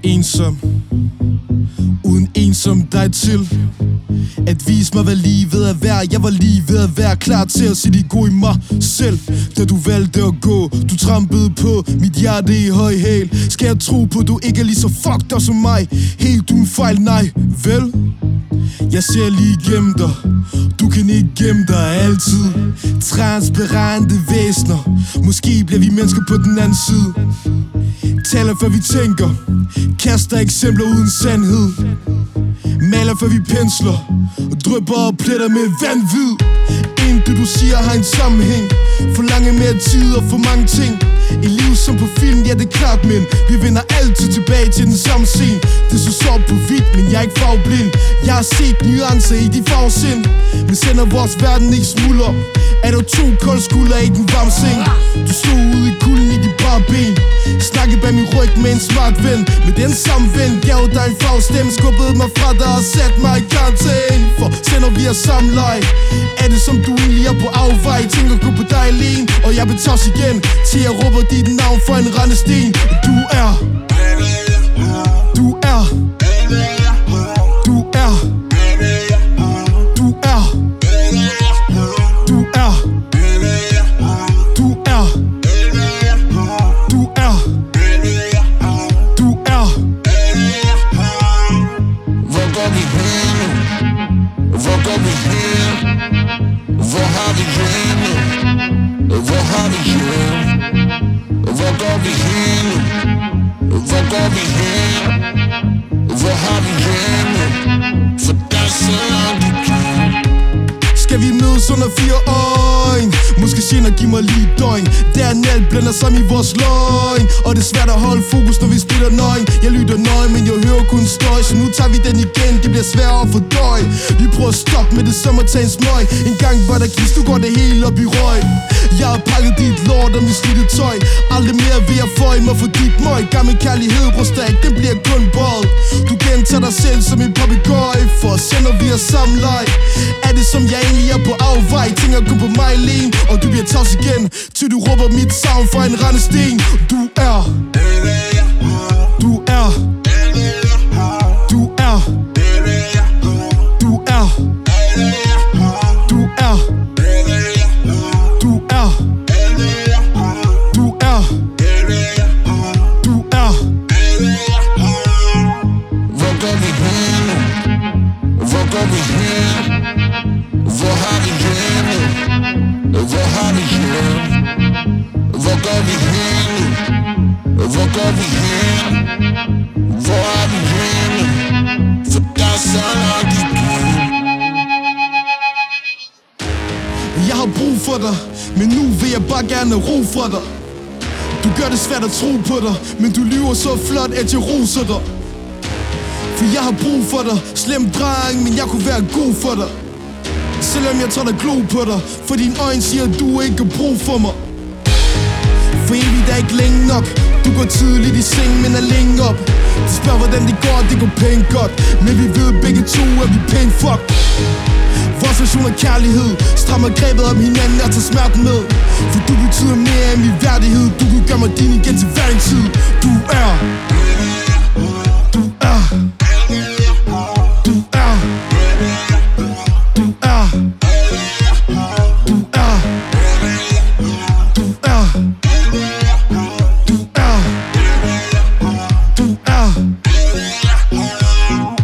ensom, uden en som dig til at vise mig, hvad livet er værd. Jeg var lige ved at være klar til at se de gode i mig selv. Da du valgte at gå, du trampede på mit hjerte i høj hæl. Skal jeg tro på, du ikke er lige så fucked up som mig? Helt uden fejl, nej, vel? Jeg ser lige igennem dig, du kan ikke gemme dig altid. Transparente væsner, måske bliver vi mennesker på den anden side. Taler før vi tænker, kaster eksempler uden sandhed. Maler før vi pensler, og drypper og pletter med vanvid. Intet du siger har en sammenhæng. Forlange mere tid og for mange ting. Et liv som på film, ja det er klart, men vi vender altid tilbage til den samme scene. Det så sort på hvidt, men jeg er ikke farveblind. Jeg har set nuancer i de farvesind. Men sender vores verden ikke smuldrer. Er der to kolde skuldre i den varme seng? Du stod ude i kulden i de bare ben. Snakkede bag min ryg med en smart ven. Med den samme ven gav dig en farvestemme. Skubbede mig fra dig og satte mig i karantæne. For sender vi os samme leg. Er det som du egentlig er på afvej? Tænker gå på dig alene, og jeg vil tage igen til jeg råber dit navn for en rendesten. Du er Du er Du er Du er Du er Du er Du er Du er. Hvor går vi hen? Hvor går vi hen? Hvor har vi henne? Hvor har vi henne? Hvor går vi hen? Hvor går vi hen? Hvor har vi henne? For der er så langt igen. Skal vi mødes under 4 øjne? Måske senere giv mig lige et døgn. Der en alt blander sammen i vores løgn. Og det er svært at holde fokus, når vi spiller nøgen. Jeg lytter nøje, men jeg hører kun støj. Så nu tager vi den igen, det bliver sværere at fordøje. Vi prøver at stoppe med det som at tage en smøg. En gang var der gis, nu går det hele op i røg. Jeg har pakket dit lort og mit slidte tøj. Aldrig mere vil jeg føje mig for dit møg. Gammel kærlighed, brostak, den bliver kun bold. Du gentager dig selv som en papegøje. For sender vi os samme leg. Er det som jeg egentlig er på afvej? Tænker gå på mig alene, og du bliver tavs igen, til du råber mit savn for en rendesten. Du er Du er Du er Du er Du er Du er Du er Du er. Hvor går vi hen? Hvor går vi hen? Hvor har vi henne? Hvor har vi henne? Hvor går vi hen? Hvor går vi hen? Hvor har vi henne? For der er så langt igen. Jeg har brug for dig, men nu vil jeg bare gerne ro for dig. Du gør det svært at tro på dig, men du lyver så flot, at jeg roser dig. For jeg har brug for dig, slem dreng, men jeg kunne være god for dig. Selvom jeg tager dig glo på dig, for dine øjne siger, at du ikke har brug for mig. For evigt er ikke længe nok. Du går tidligt i seng, men er længe op. De spørger hvordan det går, det går pænt godt. Men vi ved begge to, at vi pænt fuck. Vores version af kærlighed strammer grebet om hinanden og tager smerten med. For du betyder mere end min værdighed. Du kan gøre mig din igen til hver en tid. Du er Du er Du er Du er Du er Du er Du er Du er